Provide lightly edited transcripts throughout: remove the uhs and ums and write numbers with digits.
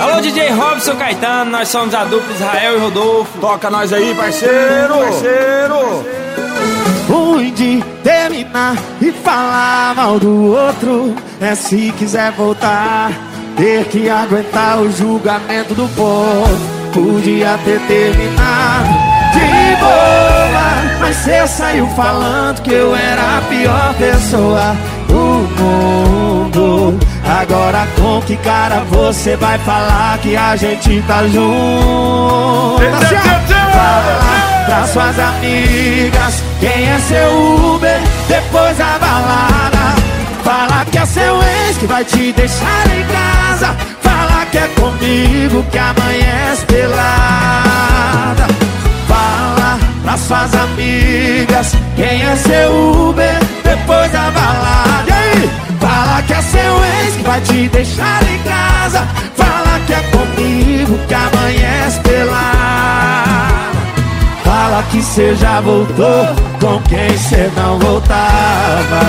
Alô, DJ Robson Caetano, nós somos a dupla Israel e Rodolfo. Toca nós aí, parceiro, parceiro. Ruim de terminar e falar mal do outro é se quiser voltar, ter que aguentar o julgamento do povo. Podia ter terminado de boa, mas cê saiu falando que eu era a pior pessoa do mundo. Agora com que cara você vai falar que a gente tá junto? Fala pra suas amigas quem é seu Uber depois da balada. Fala que é seu ex que vai te deixar em casa. Fala que é comigo que amanhece pelada. Fala pra suas amigas quem é seu Uber depois da balada. E aí? Fala que é seu ex que vai te deixar em casa. Fala que é comigo que amanhece pelada. Fala que cê já voltou com quem cê não voltava.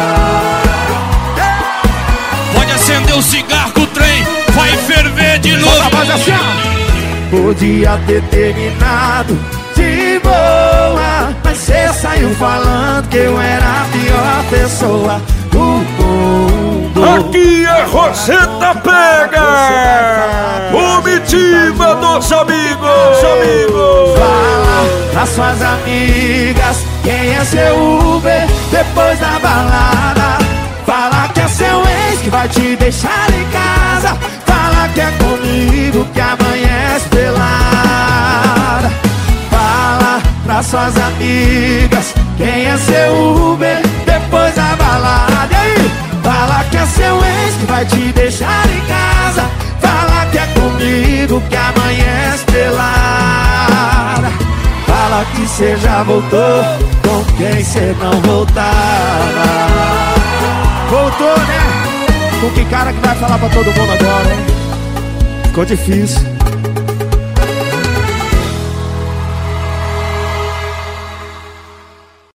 Pode acender o cigarro que o trem vai ferver de novo. Podia ter terminado de boa, mas cê saiu falando que eu era a pior pessoa do mundo. Aqui é Roseta Pega, comitiva dos amigos. Fala pra suas amigas quem é seu Uber depois da balada. Fala que é seu ex que vai te deixar em casa. Fala que é comigo que amanhece pelada. Fala pra suas amigas quem é seu Uber depois da balada. E aí? Fala que é seu ex que vai te deixar em casa. Fala que é comigo que amanhece pelada. Fala que cê já voltou com quem cê não voltava. Voltou, né? Com que cara que vai falar pra todo mundo agora, hein? Ficou difícil.